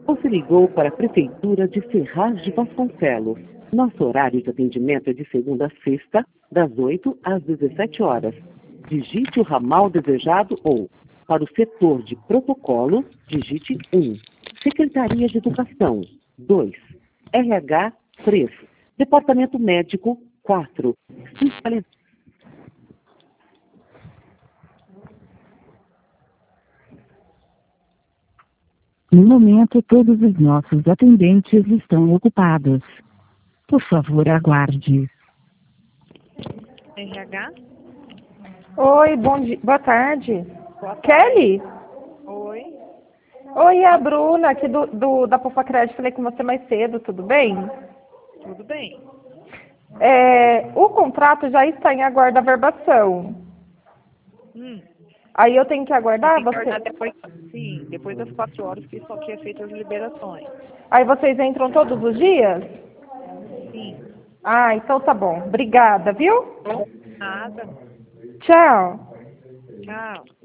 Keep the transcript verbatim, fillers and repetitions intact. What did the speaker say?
Você ligou para a Prefeitura de Ferraz de Vasconcelos. Nosso horário de atendimento é de segunda a sexta, das oito às dezessete horas. Digite o ramal desejado ou, para o setor de protocolo, digite um. Secretaria de Educação, dois. R H, três. Departamento Médico, quatro. No momento, todos os nossos atendentes estão ocupados. Por favor, aguarde. R H? Oi, bom dia. Boa tarde. Boa tarde. Kelly? Oi. Oi, é a Bruna, aqui do, do, da Pufacred. Falei com você mais cedo, tudo bem? Tudo bem. É, o contrato já está em aguardo da verbação. Hum. Aí eu tenho que aguardar Tem que você? aguardar depois, sim, depois das quatro horas, que isso aqui é feito as liberações. Aí vocês entram todos os dias? Sim. Ah, então tá bom. Obrigada, viu? Nada. Tchau. Tchau.